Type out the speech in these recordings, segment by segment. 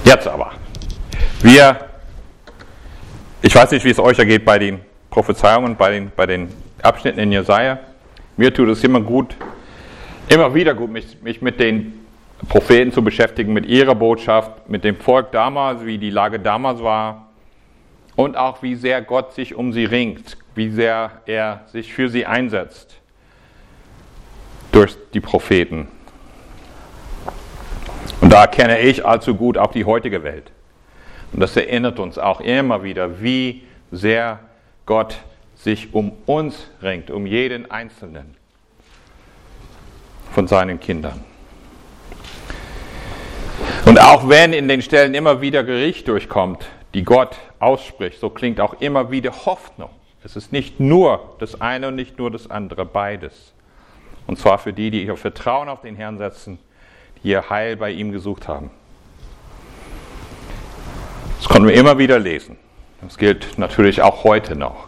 Jetzt aber. Ich weiß nicht, wie es euch ergeht bei den Prophezeiungen, bei den Abschnitten in Jesaja. Mir tut es immer wieder gut, mich mit den Propheten zu beschäftigen, mit ihrer Botschaft, mit dem Volk damals, wie die Lage damals war und auch wie sehr Gott sich um sie ringt, wie sehr er sich für sie einsetzt durch die Propheten. Und da kenne ich allzu gut auch die heutige Welt. Und das erinnert uns auch immer wieder, wie sehr Gott sich um uns ringt, um jeden Einzelnen von seinen Kindern. Und auch wenn in den Stellen immer wieder Gericht durchkommt, die Gott ausspricht, so klingt auch immer wieder Hoffnung. Es ist nicht nur das eine und nicht nur das andere, beides. Und zwar für die ihr Vertrauen auf den Herrn setzen, die ihr Heil bei ihm gesucht haben. Das können wir immer wieder lesen. Das gilt natürlich auch heute noch.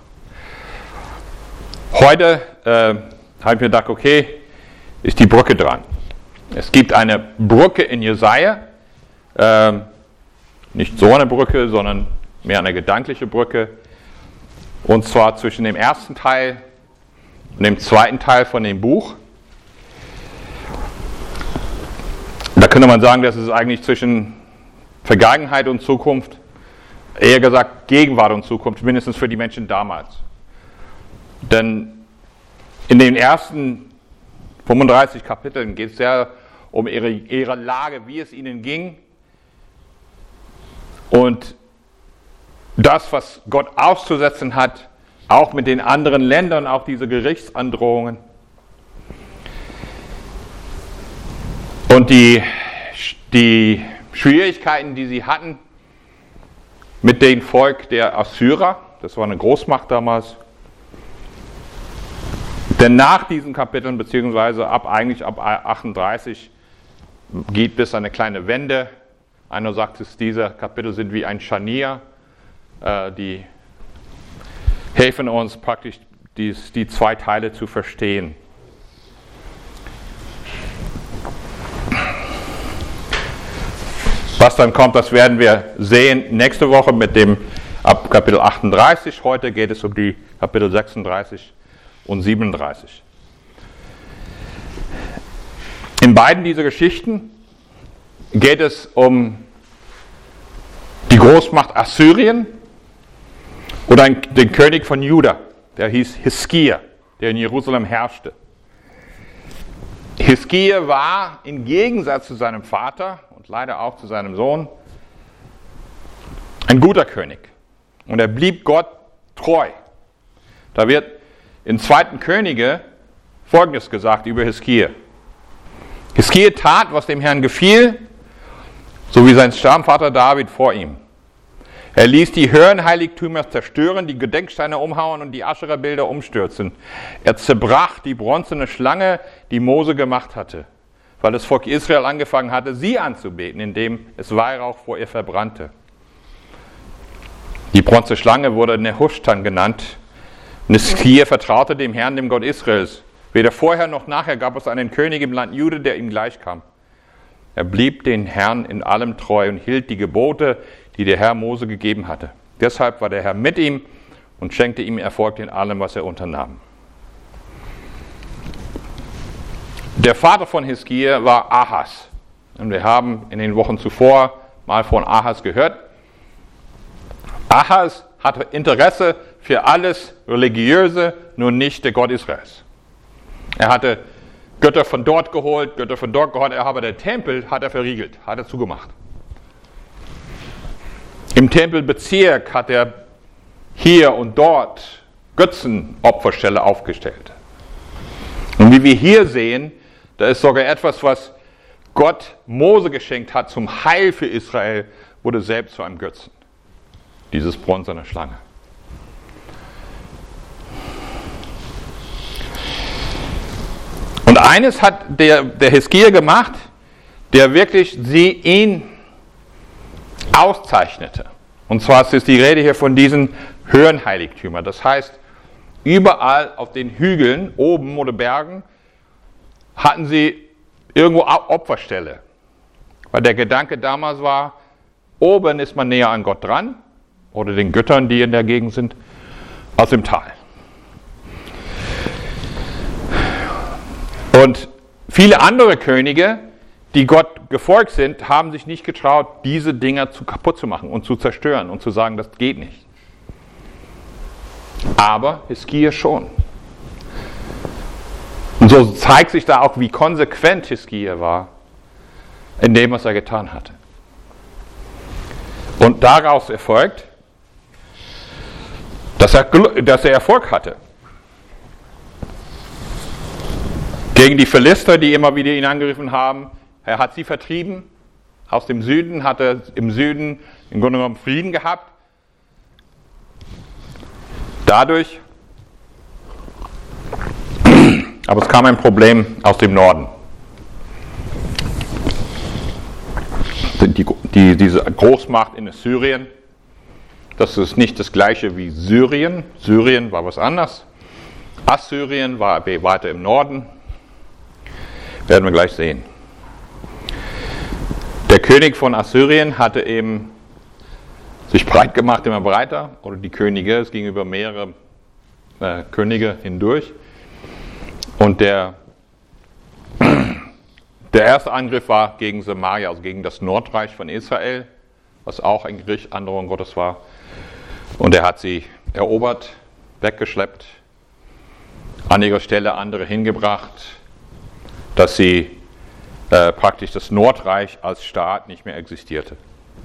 Heute habe ich mir gedacht, okay, ist die Brücke dran. Es gibt eine Brücke in Jesaja, nicht so eine Brücke, sondern mehr eine gedankliche Brücke, und zwar zwischen dem ersten Teil und dem zweiten Teil von dem Buch. Da könnte man sagen, das ist eigentlich zwischen Vergangenheit und Zukunft, eher gesagt Gegenwart und Zukunft, mindestens für die Menschen damals. Denn in den ersten 35 Kapiteln geht es sehr um ihre Lage, wie es ihnen ging und das, was Gott auszusetzen hat, auch mit den anderen Ländern, auch diese Gerichtsandrohungen. Und die Schwierigkeiten, die sie hatten mit dem Volk der Assyrer, das war eine Großmacht damals. Denn nach diesen Kapiteln, beziehungsweise ab 38, geht bis eine kleine Wende. Einer sagt, diese Kapitel sind wie ein Scharnier. Die helfen uns praktisch, die zwei Teile zu verstehen. Was dann kommt, das werden wir sehen nächste Woche ab Kapitel 38. Heute geht es um die Kapitel 36 und 37. In beiden dieser Geschichten geht es um die Großmacht Assyrien oder den König von Juda, der hieß Hiskia, der in Jerusalem herrschte. Hiskia war im Gegensatz zu seinem Vater und leider auch zu seinem Sohn ein guter König. Und er blieb Gott treu. Da wird in 2. Könige Folgendes gesagt über Hiskia. Hiskia tat, was dem Herrn gefiel, so wie sein Stammvater David vor ihm. Er ließ die Höhenheiligtümer zerstören, die Gedenksteine umhauen und die Aschera-Bilder umstürzen. Er zerbrach die bronzene Schlange, die Mose gemacht hatte, weil das Volk Israel angefangen hatte, sie anzubeten, indem es Weihrauch vor ihr verbrannte. Die bronzene Schlange wurde Nehushtan genannt. Und Hiskia vertraute dem Herrn, dem Gott Israels. Weder vorher noch nachher gab es einen König im Land Juda, der ihm gleichkam. Er blieb den Herrn in allem treu und hielt die Gebote, die der Herr Mose gegeben hatte. Deshalb war der Herr mit ihm und schenkte ihm Erfolg in allem, was er unternahm. Der Vater von Hiskia war Ahas. Und wir haben in den Wochen zuvor mal von Ahas gehört. Ahas hatte Interesse für alles Religiöse, nur nicht der Gott Israels. Er hatte Götter von dort geholt, Götter von dort geholt, aber der Tempel hat er verriegelt, hat er zugemacht. Im Tempelbezirk hat er hier und dort Götzenopferstelle aufgestellt. Und wie wir hier sehen, da ist sogar etwas, was Gott Mose geschenkt hat zum Heil für Israel, wurde selbst zu einem Götzen. Dieses bronzene Schlange. Und eines hat der Hiskia gemacht, der wirklich ihn auszeichnete. Und zwar ist die Rede hier von diesen Höhenheiligtümern. Das heißt, überall auf den Hügeln, oben oder Bergen, hatten sie irgendwo Opferstelle. Weil der Gedanke damals war, oben ist man näher an Gott dran oder den Göttern, die in der Gegend sind, als im Tal. Und viele andere Könige, die Gott gefolgt sind, haben sich nicht getraut, diese Dinger kaputt zu machen und zu zerstören und zu sagen, das geht nicht. Aber Hiskia schon. Und so zeigt sich da auch, wie konsequent Hiskia war in dem, was er getan hatte. Und daraus erfolgt, dass er Erfolg hatte. Gegen die Philister, die immer wieder ihn angegriffen haben, er hat sie vertrieben. Aus dem Süden hat er im Süden im Grunde genommen Frieden gehabt. Dadurch, aber es kam ein Problem aus dem Norden. Diese Großmacht in Syrien, das ist nicht das gleiche wie Syrien. Syrien war was anderes. Assyrien war weiter im Norden. Werden wir gleich sehen. Der König von Assyrien hatte eben sich breit gemacht, immer breiter, oder die Könige, es ging über mehrere Könige hindurch. Und der erste Angriff war gegen Samaria, also gegen das Nordreich von Israel, was auch ein Gericht anderer Gottes war. Und er hat sie erobert, weggeschleppt, an ihrer Stelle andere hingebracht, dass sie praktisch das Nordreich als Staat nicht mehr existierte.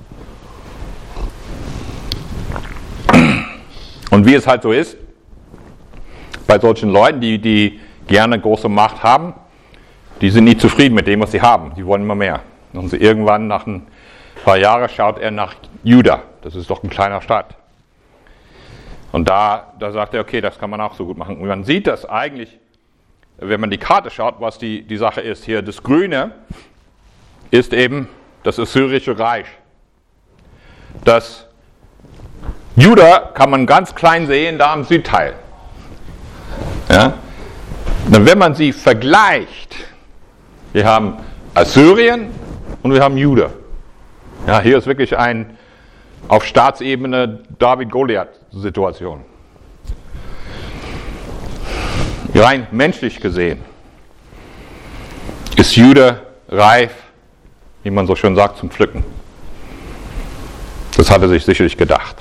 Und wie es halt so ist, bei solchen Leuten, die gerne große Macht haben, die sind nie zufrieden mit dem, was sie haben. Die wollen immer mehr. Und irgendwann, nach ein paar Jahren, schaut er nach Juda. Das ist doch ein kleiner Staat. Und da sagt er, okay, das kann man auch so gut machen. Und man sieht das eigentlich, wenn man die Karte schaut, was die Sache ist. Hier, das Grüne ist eben das Assyrische Reich. Das Juda kann man ganz klein sehen, da im Südteil. Ja? Und wenn man sie vergleicht, wir haben Assyrien und wir haben Juda. Ja, hier ist wirklich auf Staatsebene David-Goliath-Situation. Rein menschlich gesehen ist Juda reif, wie man so schön sagt, zum Pflücken. Das hat er sich sicherlich gedacht.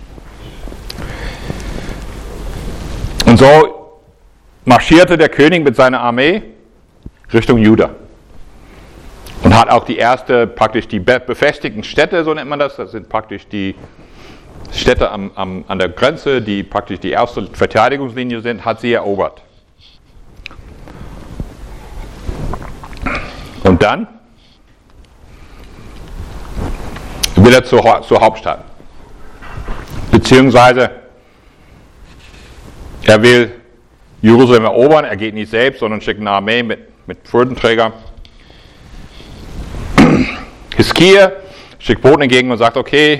Und so marschierte der König mit seiner Armee Richtung Juda. Und hat auch praktisch die befestigten Städte, so nennt man das sind praktisch die Städte an der Grenze, die praktisch die erste Verteidigungslinie sind, hat sie erobert. Und dann will er zur Hauptstadt. Beziehungsweise er will Jerusalem erobern, er geht nicht selbst, sondern schickt eine Armee mit Würdenträgern. Hiskia schickt Boten entgegen und sagt, okay,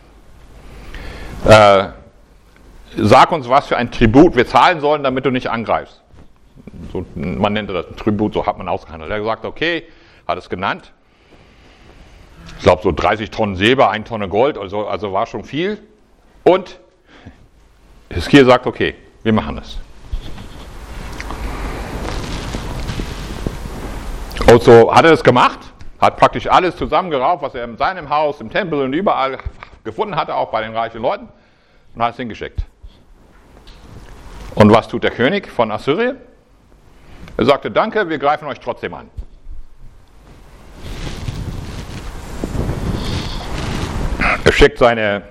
sag uns, was für ein Tribut wir zahlen sollen, damit du nicht angreifst. So, man nennt das ein Tribut, so hat man ausgehandelt. Er hat gesagt, okay, hat es genannt. Ich glaube so 30 Tonnen Silber, 1 Tonne Gold, also war schon viel. Und Hiskia sagt, okay, wir machen es. Und so hat er es gemacht, hat praktisch alles zusammengerauft, was er in seinem Haus, im Tempel und überall gefunden hatte, auch bei den reichen Leuten, und hat es hingeschickt. Und was tut der König von Assyrien? Er sagte, danke, wir greifen euch trotzdem an. Er schickt sein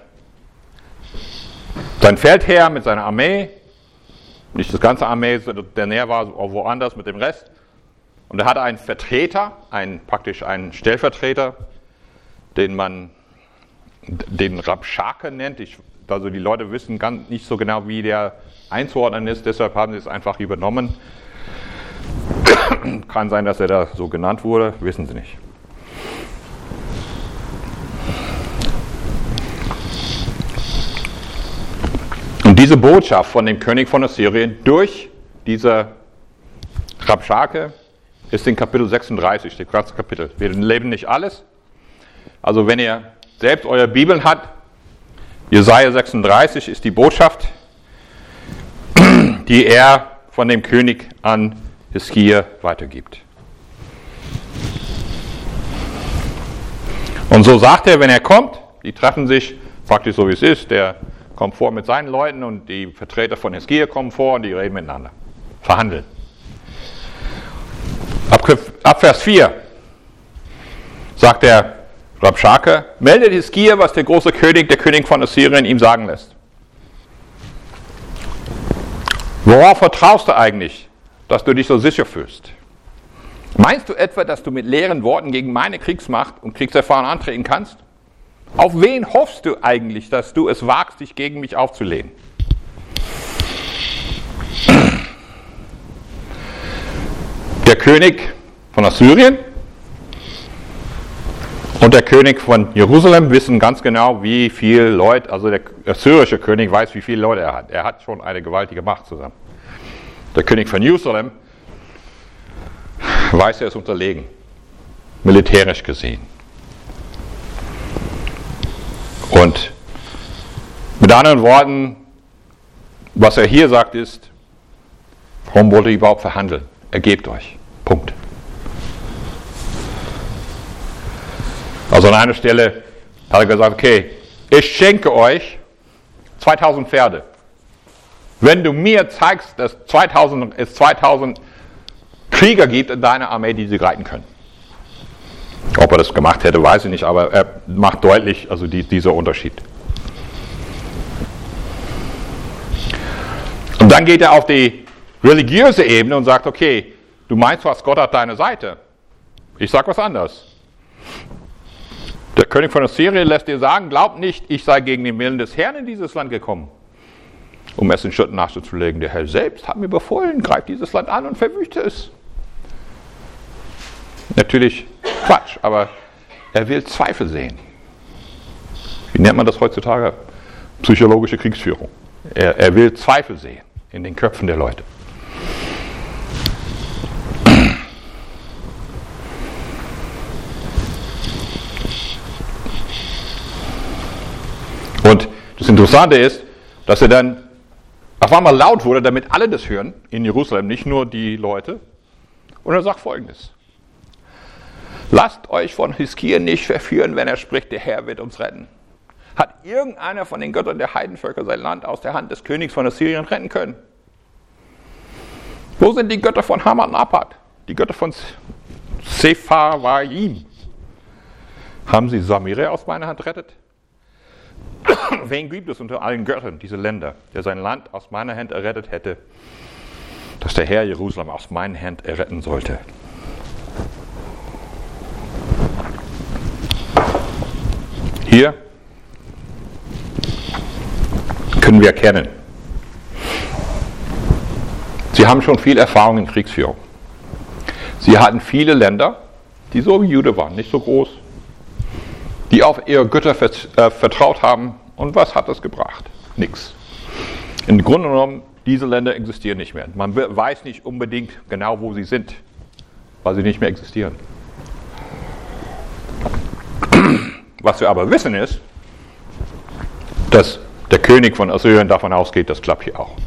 Feldheer mit seiner Armee, nicht das ganze Armee, der näher war woanders mit dem Rest. Und er hatte einen Vertreter, praktisch einen Stellvertreter, den man den Rabschake nennt. Also die Leute wissen nicht so genau, wie der einzuordnen ist, deshalb haben sie es einfach übernommen. Kann sein, dass er da so genannt wurde, wissen sie nicht. Und diese Botschaft von dem König von Assyrien durch diese Rabschake ist in Kapitel 36, das ganze Kapitel. Wir lesen nicht alles. Also wenn ihr selbst eure Bibeln hat, Jesaja 36 ist die Botschaft, die er von dem König an Hiskia weitergibt. Und so sagt er, wenn er kommt, die treffen sich praktisch so wie es ist, der kommt vor mit seinen Leuten und die Vertreter von Hiskia kommen vor und die reden miteinander, verhandeln. Ab Vers 4 sagt der Rabschake, meldet Hiskia, was der große König, der König von Assyrien, ihm sagen lässt. Worauf vertraust du eigentlich, dass du dich so sicher fühlst? Meinst du etwa, dass du mit leeren Worten gegen meine Kriegsmacht und Kriegserfahrung antreten kannst? Auf wen hoffst du eigentlich, dass du es wagst, dich gegen mich aufzulehnen? Der König von Assyrien und der König von Jerusalem wissen ganz genau, wie viele Leute, also der assyrische König weiß, wie viele Leute er hat. Er hat schon eine gewaltige Macht zusammen. Der König von Jerusalem weiß, er ist unterlegen, militärisch gesehen. Und mit anderen Worten, was er hier sagt ist, warum wollt ihr überhaupt verhandeln? Ergebt euch. Punkt. Also an einer Stelle hat er gesagt, okay, ich schenke euch 2000 Pferde. Wenn du mir zeigst, dass es 2000 Krieger gibt in deiner Armee, die sie reiten können. Ob er das gemacht hätte, weiß ich nicht, aber er macht deutlich, also dieser Unterschied. Und dann geht er auf die religiöse Ebene und sagt, okay, du meinst, du hast Gott auf deiner Seite. Ich sage was anderes. Der König von Assyrien lässt dir sagen, glaub nicht, ich sei gegen den Willen des Herrn in dieses Land gekommen, um es in Schutt und Asche zu legen. Der Herr selbst hat mir befohlen, greift dieses Land an und verwüste es. Natürlich Quatsch, aber er will Zweifel sehen. Wie nennt man das heutzutage? Psychologische Kriegsführung. Er will Zweifel sehen in den Köpfen der Leute. Und das Interessante ist, dass er dann auf einmal laut wurde, damit alle das hören, in Jerusalem, nicht nur die Leute. Und er sagt Folgendes. Lasst euch von Hiskia nicht verführen, wenn er spricht, der Herr wird uns retten. Hat irgendeiner von den Göttern der Heidenvölker sein Land aus der Hand des Königs von Assyrien retten können? Wo sind die Götter von Hamad und Apad? Die Götter von Sepharvaim? Haben sie Samire aus meiner Hand rettet? Wen gibt es unter allen Göttern, diese Länder, der sein Land aus meiner Hand errettet hätte, dass der Herr Jerusalem aus meiner Hand erretten sollte? Hier können wir erkennen, sie haben schon viel Erfahrung in Kriegsführung. Sie hatten viele Länder, die so wie Juda waren, nicht so groß, die auf ihre Götter vertraut haben. Und was hat das gebracht? Nichts. Im Grunde genommen, diese Länder existieren nicht mehr. Man weiß nicht unbedingt genau, wo sie sind, weil sie nicht mehr existieren. Was wir aber wissen ist, dass der König von Assyrien davon ausgeht, das klappt hier auch.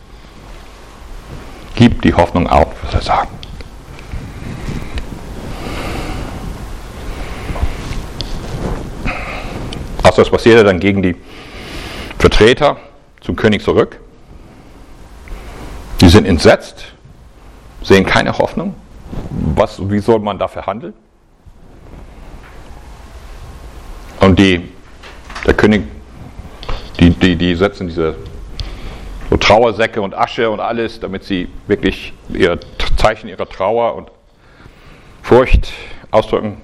Gib die Hoffnung auf, was er sagt. Also was passierte dann gegen die Vertreter zum König zurück? Die sind entsetzt, sehen keine Hoffnung. Wie soll man da verhandeln? Und der König, die setzen diese so Trauersäcke und Asche und alles, damit sie wirklich ihr Zeichen ihrer Trauer und Furcht ausdrücken.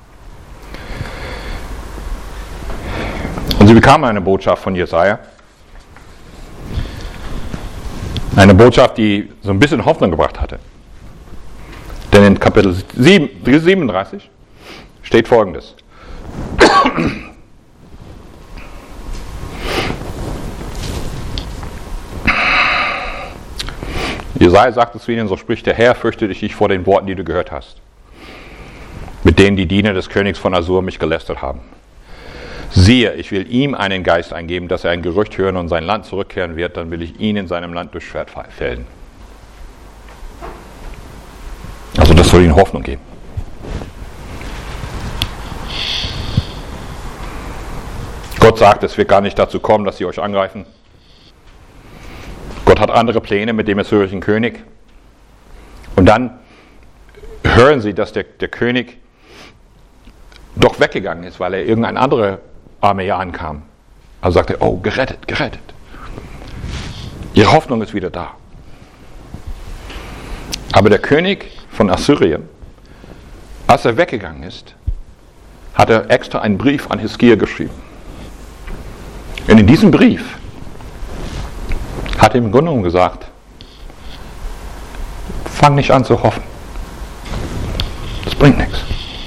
Und sie bekamen eine Botschaft von Jesaja. Eine Botschaft, die so ein bisschen Hoffnung gebracht hatte. Denn in Kapitel 37 steht Folgendes. Jesaja sagt es zu ihnen, so spricht der Herr, fürchte dich nicht vor den Worten, die du gehört hast, mit denen die Diener des Königs von Assur mich gelästert haben. Siehe, ich will ihm einen Geist eingeben, dass er ein Gerücht hören und sein Land zurückkehren wird, dann will ich ihn in seinem Land durch Schwert fällen. Also das soll ihnen Hoffnung geben. Gott sagt, es wird gar nicht dazu kommen, dass sie euch angreifen. Gott hat andere Pläne mit dem assyrischen König. Und dann hören sie, dass der König doch weggegangen ist, weil er irgendeine andere Armee ankam. Also sagt er, oh, gerettet, gerettet. Ihre Hoffnung ist wieder da. Aber der König von Assyrien, als er weggegangen ist, hat er extra einen Brief an Hiskia geschrieben. Und in diesem Brief hat er im Grunde genommen gesagt, fang nicht an zu hoffen. Das bringt nichts.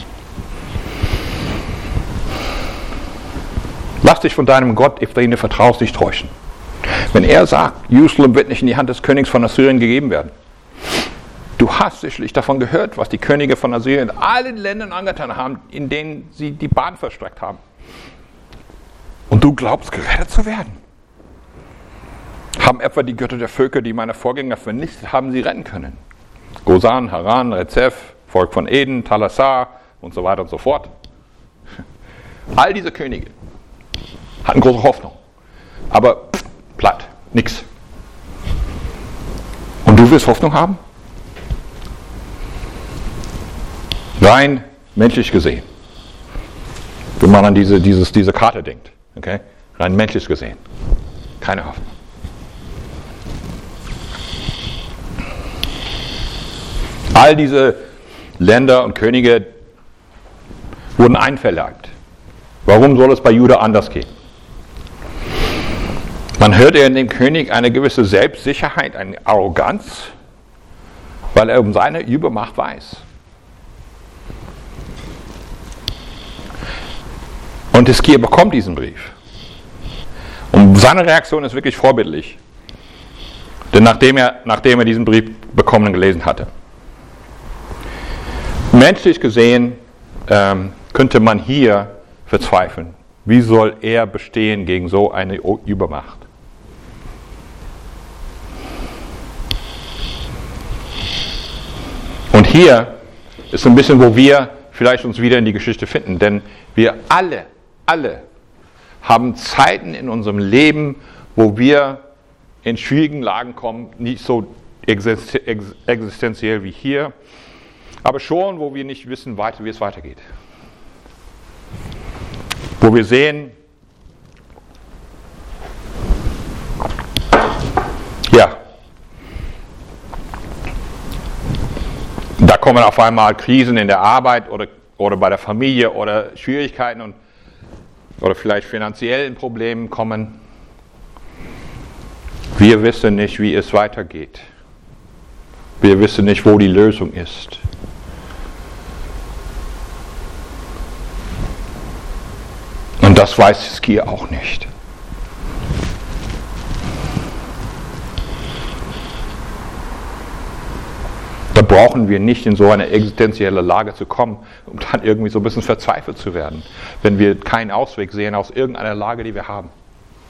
Lass dich von deinem Gott, auf den du vertraust, nicht täuschen. Wenn er sagt, Jerusalem wird nicht in die Hand des Königs von Assyrien gegeben werden. Du hast sicherlich davon gehört, was die Könige von Assyrien in allen Ländern angetan haben, in denen sie die Bahn verstreckt haben. Und du glaubst, gerettet zu werden? Haben etwa die Götter der Völker, die meine Vorgänger vernichtet haben, sie retten können? Gosan, Haran, Rezeph, Volk von Eden, Talassar und so weiter und so fort. All diese Könige hatten große Hoffnung. Aber platt, nix. Und du willst Hoffnung haben? Rein menschlich gesehen. Wenn man an diese Karte denkt. Okay? Rein menschlich gesehen. Keine Hoffnung. All diese Länder und Könige wurden einverleibt. Warum soll es bei Juda anders gehen? Man hört in dem König eine gewisse Selbstsicherheit, eine Arroganz, weil er um seine Übermacht weiß. Und Hiskia bekommt diesen Brief. Und seine Reaktion ist wirklich vorbildlich. Denn nachdem er diesen Brief bekommen und gelesen hatte. Menschlich gesehen könnte man hier verzweifeln. Wie soll er bestehen gegen so eine Übermacht? Und hier ist ein bisschen, wo wir vielleicht uns wieder in die Geschichte finden. Denn wir alle haben Zeiten in unserem Leben, wo wir in schwierigen Lagen kommen, nicht so existenziell wie hier, aber schon, wo wir nicht wissen, wie es weitergeht. Wo wir sehen, ja, da kommen auf einmal Krisen in der Arbeit oder bei der Familie oder Schwierigkeiten oder vielleicht finanziellen Problemen kommen. Wir wissen nicht, wie es weitergeht. Wir wissen nicht, wo die Lösung ist. Und das weiß Hiskia auch nicht. Da brauchen wir nicht in so eine existenzielle Lage zu kommen, um dann irgendwie so ein bisschen verzweifelt zu werden, wenn wir keinen Ausweg sehen aus irgendeiner Lage, die wir haben.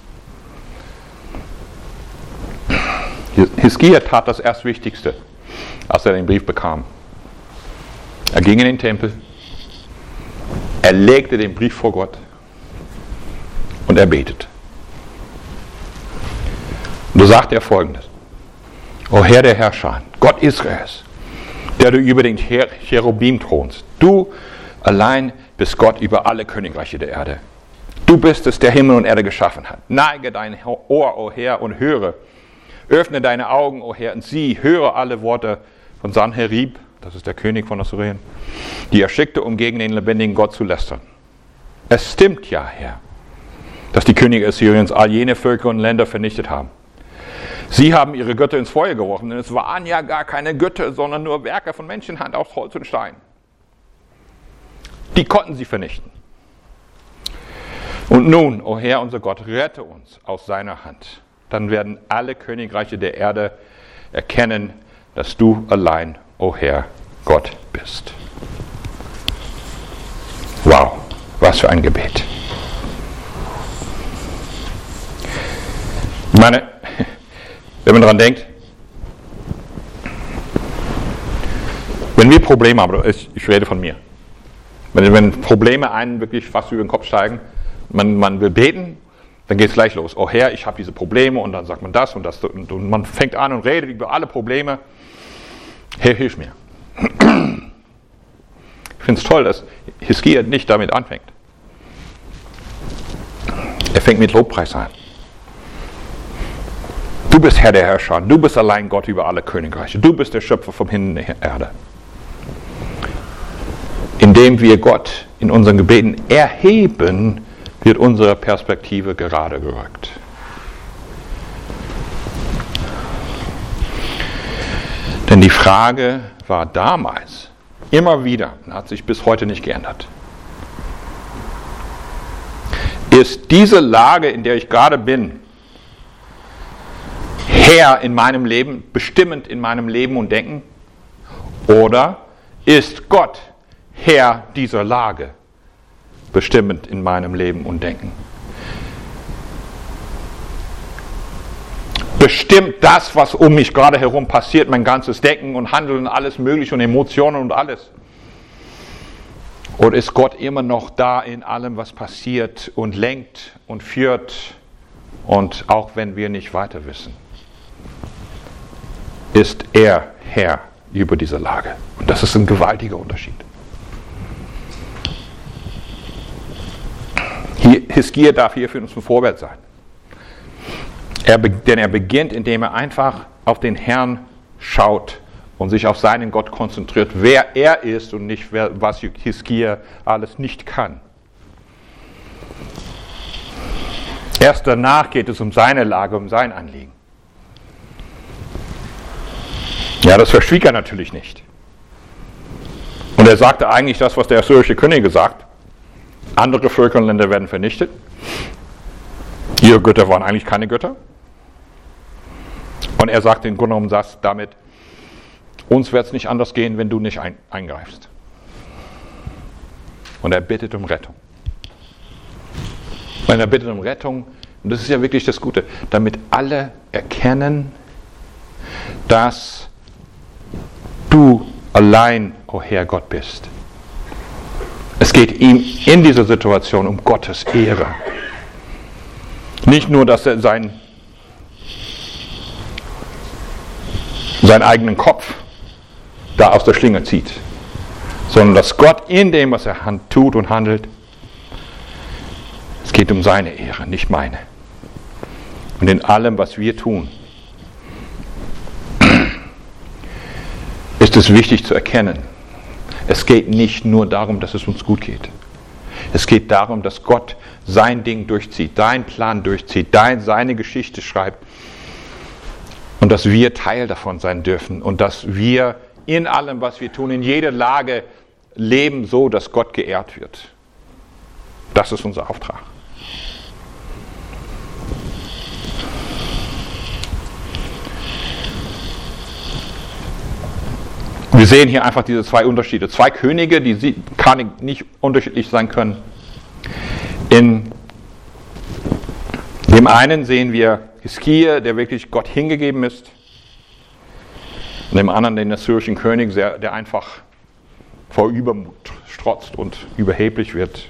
Hiskia tat das erst Wichtigste, als er den Brief bekam. Er ging in den Tempel, er legte den Brief vor Gott und er betet. Und so sagt er Folgendes: O Herr der Herrscher, Gott Israels, der du über den Cherubim thronst, du allein bist Gott über alle Königreiche der Erde. Du bist es, der Himmel und Erde geschaffen hat. Neige dein Ohr, o Herr, und höre. Öffne deine Augen, o Herr, und sieh, höre alle Worte von Sanherib, das ist der König von Assyrien, die er schickte, um gegen den lebendigen Gott zu lästern. Es stimmt ja, Herr, dass die Könige Assyriens all jene Völker und Länder vernichtet haben. Sie haben ihre Götter ins Feuer geworfen, denn es waren ja gar keine Götter, sondern nur Werke von Menschenhand aus Holz und Stein. Die konnten sie vernichten. Und nun, o Herr, unser Gott, rette uns aus seiner Hand. Dann werden alle Königreiche der Erde erkennen, dass du allein, o Herr, Gott bist. Wow, was für ein Gebet. Ich meine, wenn man daran denkt, wenn wir Probleme haben, ich rede von mir, wenn Probleme einen wirklich fast über den Kopf steigen, man will beten, dann geht es gleich los. Oh Herr, ich habe diese Probleme, und dann sagt man das und das, und man fängt an und redet über alle Probleme. Herr, hilf mir. Ich finde es toll, dass Hiskia nicht damit anfängt. Er fängt mit Lobpreis an. Du bist Herr der Herrscher, du bist allein Gott über alle Königreiche, du bist der Schöpfer vom Himmel und der Erde. Indem wir Gott in unseren Gebeten erheben, wird unsere Perspektive gerade gerückt. Denn die Frage war damals immer wieder und hat sich bis heute nicht geändert. Ist diese Lage, in der ich gerade bin, Herr in meinem Leben, bestimmend in meinem Leben und Denken? Oder ist Gott Herr dieser Lage, bestimmend in meinem Leben und Denken? Bestimmt das, was um mich gerade herum passiert, mein ganzes Denken und Handeln und alles Mögliche und Emotionen und alles? Oder ist Gott immer noch da in allem, was passiert und lenkt und führt, und auch wenn wir nicht weiter wissen, ist er Herr über diese Lage? Und das ist ein gewaltiger Unterschied. Hiskia darf hier für uns ein Vorbild sein. Denn er beginnt, indem er einfach auf den Herrn schaut und sich auf seinen Gott konzentriert, wer er ist und nicht, was Hiskia alles nicht kann. Erst danach geht es um seine Lage, um sein Anliegen. Ja, das verschwieg er natürlich nicht. Und er sagte eigentlich das, was der assyrische König sagt: Andere Völker und Länder werden vernichtet. Ihre Götter waren eigentlich keine Götter. Und er sagt im Grunde genommen das damit: Uns wird es nicht anders gehen, wenn du nicht eingreifst. Und er bittet um Rettung. Und er bittet um Rettung, und das ist ja wirklich das Gute, damit alle erkennen, dass du allein, o Herr Gott, bist. Es geht ihm in dieser Situation um Gottes Ehre. Nicht nur, dass er seinen eigenen Kopf da aus der Schlinge zieht, sondern dass Gott in dem, was er tut und handelt, es geht um seine Ehre, nicht meine. Und in allem, was wir tun, ist es wichtig zu erkennen, es geht nicht nur darum, dass es uns gut geht. Es geht darum, dass Gott sein Ding durchzieht, seinen Plan durchzieht, seine Geschichte schreibt, und dass wir Teil davon sein dürfen und dass wir in allem, was wir tun, in jeder Lage leben, so, dass Gott geehrt wird. Das ist unser Auftrag. Wir sehen hier einfach diese zwei Unterschiede. Zwei Könige, die kann nicht unterschiedlich sein können. In dem einen sehen wir Hiskia, der wirklich Gott hingegeben ist. Und dem anderen den assyrischen König, der einfach vor Übermut strotzt und überheblich wird.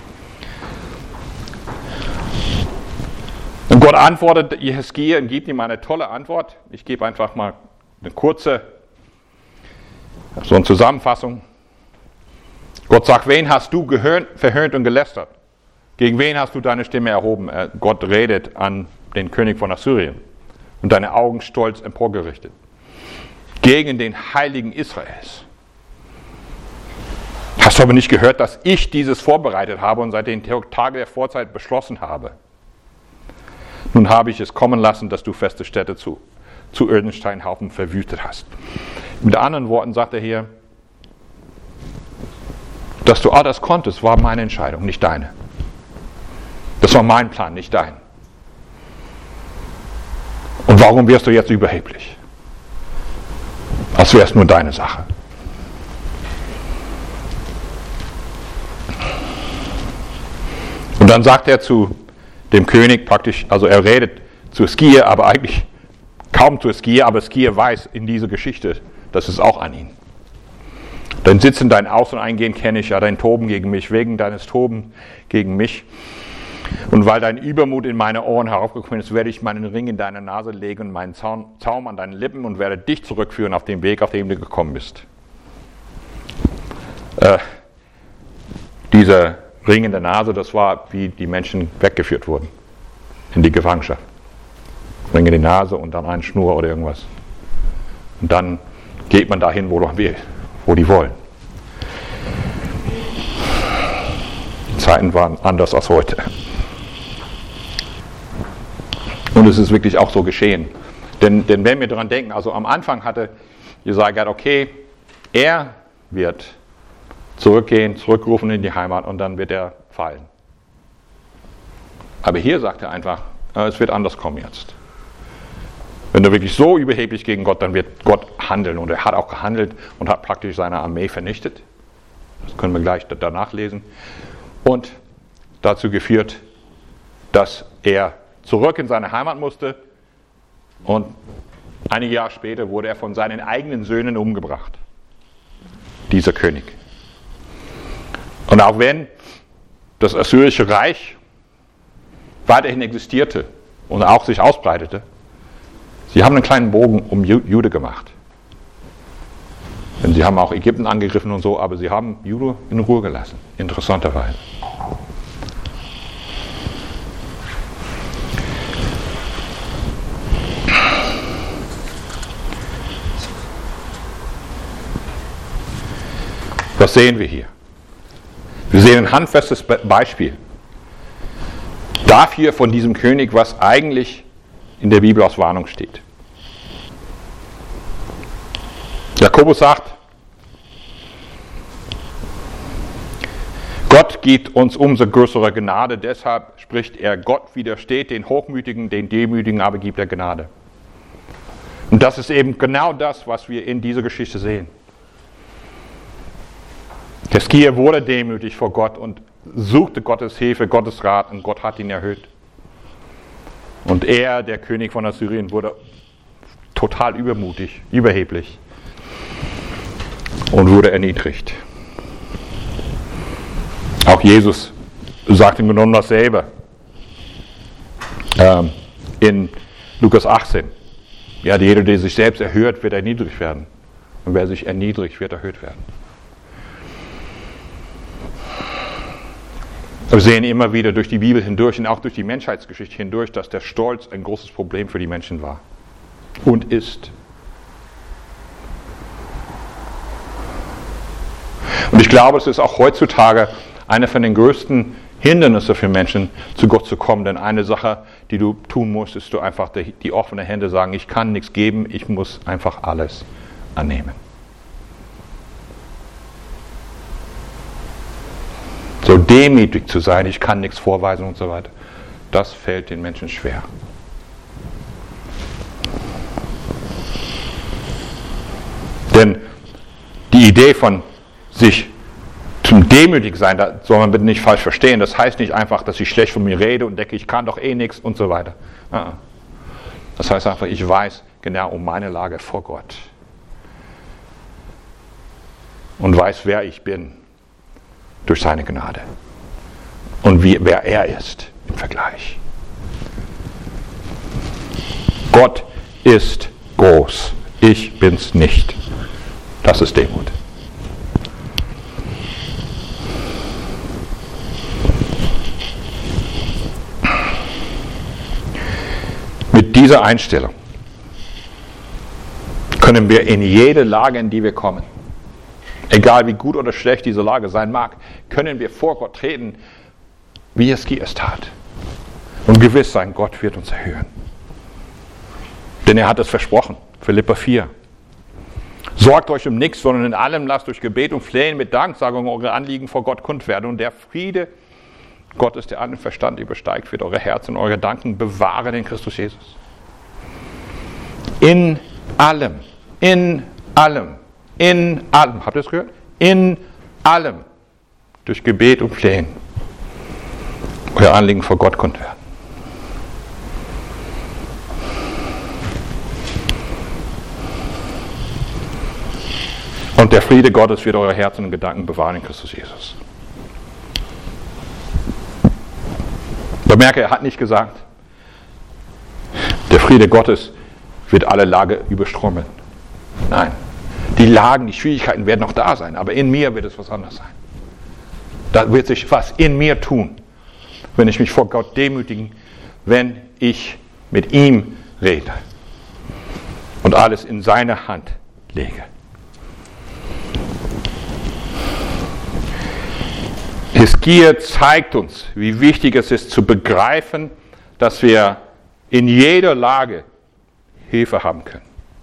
Und Gott antwortet Hiskia und gibt ihm eine tolle Antwort. Ich gebe einfach mal eine kurze Zusammenfassung. Gott sagt: Wen hast du verhöhnt und gelästert? Gegen wen hast du deine Stimme erhoben? Gott redet an den König von Assyrien. Und deine Augen stolz emporgerichtet. Gegen den Heiligen Israels. Hast du aber nicht gehört, dass ich dieses vorbereitet habe und seit den Tagen der Vorzeit beschlossen habe? Nun habe ich es kommen lassen, dass du feste Städte zu öden Steinhaufen verwüstet hast. Mit anderen Worten sagt er hier, dass du all das konntest, war meine Entscheidung, nicht deine. Das war mein Plan, nicht dein. Und warum wirst du jetzt überheblich? Als wäre es nur deine Sache. Und dann sagt er zu dem König praktisch, also er redet zur Skier, aber eigentlich kaum zur Skier, aber Skier weiß in dieser Geschichte, das ist auch an ihn. Dein Sitzen, dein Aus- und Eingehen kenne ich, ja, dein Toben gegen mich, wegen deines Toben gegen mich. Und weil dein Übermut in meine Ohren heraufgekommen ist, werde ich meinen Ring in deine Nase legen und meinen Zaum an deinen Lippen und werde dich zurückführen auf den Weg, auf dem du gekommen bist. Dieser Ring in der Nase, das war, wie die Menschen weggeführt wurden in die Gefangenschaft. Ring in die Nase und dann eine Schnur oder irgendwas. Und dann geht man dahin, wo die wollen. Die Zeiten waren anders als heute. Und es ist wirklich auch so geschehen. Denn wenn wir daran denken, also am Anfang hatte Jesaja, okay, er wird zurückgehen, zurückrufen in die Heimat und dann wird er fallen. Aber hier sagt er einfach, es wird anders kommen jetzt. Wenn du wirklich so überheblich gegen Gott, dann wird Gott handeln. Und er hat auch gehandelt und hat praktisch seine Armee vernichtet. Das können wir gleich danach lesen. Und dazu geführt, dass er zurück in seine Heimat musste. Und einige Jahre später wurde er von seinen eigenen Söhnen umgebracht. Dieser König. Und auch wenn das Assyrische Reich weiterhin existierte und auch sich ausbreitete, sie haben einen kleinen Bogen um Jude gemacht. Denn sie haben auch Ägypten angegriffen und so, aber sie haben Jude in Ruhe gelassen, interessanterweise. Was sehen wir hier? Wir sehen ein handfestes Beispiel dafür von diesem König, was eigentlich in der Bibel als Warnung steht. Jakobus sagt, Gott gibt uns umso größere Gnade, deshalb spricht er, Gott widersteht den Hochmütigen, den Demütigen, aber gibt er Gnade. Und das ist eben genau das, was wir in dieser Geschichte sehen. Hiskia wurde demütig vor Gott und suchte Gottes Hilfe, Gottes Rat und Gott hat ihn erhöht. Und er, der König von Assyrien, wurde total übermutig, überheblich und wurde erniedrigt. Auch Jesus sagt im Grunde genommen dasselbe in Lukas 18. Ja, jeder, der sich selbst erhöht, wird erniedrigt werden. Und wer sich erniedrigt, wird erhöht werden. Wir sehen immer wieder durch die Bibel hindurch und auch durch die Menschheitsgeschichte hindurch, dass der Stolz ein großes Problem für die Menschen war und ist. Und ich glaube, es ist auch heutzutage eine von den größten Hindernisse für Menschen, zu Gott zu kommen. Denn eine Sache, die du tun musst, ist du einfach die offenen Hände sagen, ich kann nichts geben, ich muss einfach alles annehmen. So demütig zu sein, ich kann nichts vorweisen und so weiter, das fällt den Menschen schwer. Denn die Idee von sich zum demütig sein, da soll man bitte nicht falsch verstehen, das heißt nicht einfach, dass ich schlecht von mir rede und denke, ich kann doch eh nichts und so weiter. Das heißt einfach, ich weiß genau um meine Lage vor Gott und weiß, wer ich bin. Durch seine Gnade. Und wer er ist im Vergleich. Gott ist groß. Ich bin's nicht. Das ist Demut. Mit dieser Einstellung können wir in jede Lage, in die wir kommen, egal wie gut oder schlecht diese Lage sein mag, können wir vor Gott treten, wie Hiskia es tat. Und gewiss sein, Gott wird uns erhöhen. Denn er hat es versprochen. Philipper 4. Sorgt euch um nichts, sondern in allem lasst durch Gebet und Flehen mit Danksagung eure Anliegen vor Gott kund werden. Und der Friede Gottes, der allen Verstand übersteigt, wird eure Herzen und eure Gedanken bewahren in Christus Jesus. In allem, habt ihr es gehört? In allem, durch Gebet und Flehen, euer Anliegen vor Gott kund werden. Und der Friede Gottes wird eure Herzen und Gedanken bewahren in Christus Jesus. Bemerke, er hat nicht gesagt, der Friede Gottes wird alle Lage überströmen. Nein, die Lagen, die Schwierigkeiten werden noch da sein, aber in mir wird es was anderes sein. Da wird sich was in mir tun, wenn ich mich vor Gott demütigen, wenn ich mit ihm rede und alles in seine Hand lege. Hiskia zeigt uns, wie wichtig es ist zu begreifen, dass wir in jeder Lage Hilfe haben können.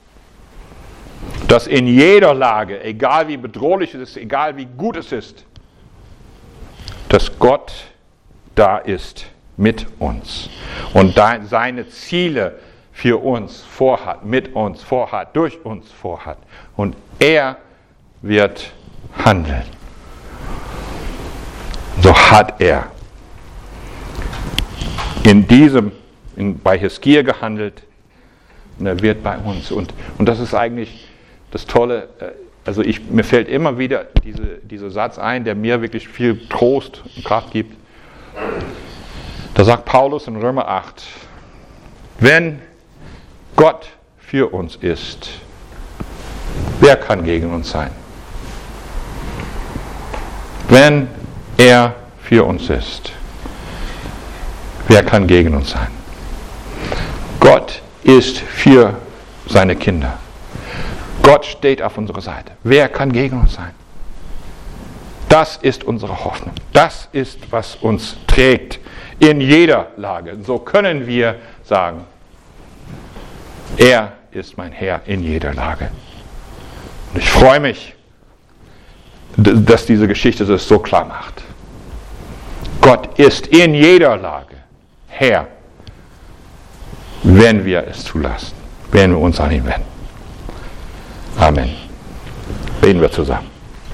Dass in jeder Lage, egal wie bedrohlich es ist, egal wie gut es ist, dass Gott da ist mit uns und seine Ziele für uns vorhat, mit uns vorhat, durch uns vorhat. Und er wird handeln. So hat er bei Hiskia gehandelt und er wird bei uns. Und das ist eigentlich das Tolle, also mir fällt immer wieder dieser Satz ein, der mir wirklich viel Trost und Kraft gibt. Da sagt Paulus in Römer 8, wenn Gott für uns ist, wer kann gegen uns sein? Wenn er für uns ist, wer kann gegen uns sein? Gott ist für seine Kinder. Gott steht auf unserer Seite. Wer kann gegen uns sein? Das ist unsere Hoffnung. Das ist, was uns trägt in jeder Lage. Und so können wir sagen, er ist mein Herr in jeder Lage. Und ich freue mich, dass diese Geschichte das so klar macht. Gott ist in jeder Lage Herr, wenn wir es zulassen, wenn wir uns an ihn wenden. Amen. Beten wir zusammen.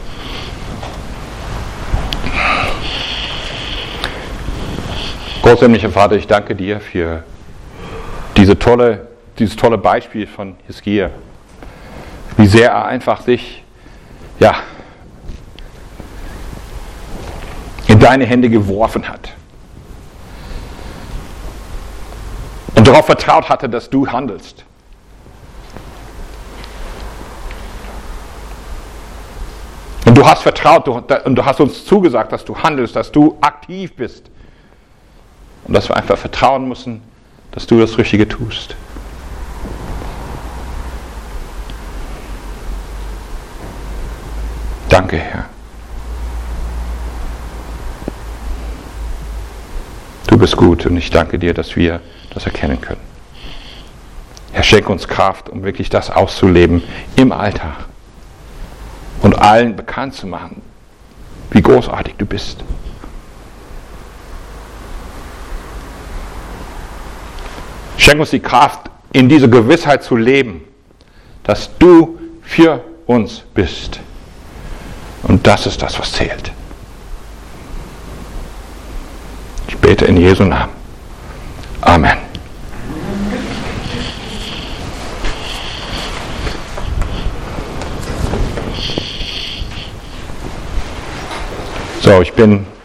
Großhimmlischer Vater, ich danke dir für dieses tolle Beispiel von Hiskia. Wie sehr er einfach sich in deine Hände geworfen hat. Und darauf vertraut hatte, dass du handelst. Und du hast vertraut und du hast uns zugesagt, dass du handelst, dass du aktiv bist. Und dass wir einfach vertrauen müssen, dass du das Richtige tust. Danke, Herr. Du bist gut und ich danke dir, dass wir das erkennen können. Herr, schenke uns Kraft, um wirklich das auszuleben im Alltag und allen bekannt zu machen, wie großartig du bist. Schenke uns die Kraft, in dieser Gewissheit zu leben, dass du für uns bist. Und das ist das, was zählt. Ich bete in Jesu Namen. Amen. So, ich bin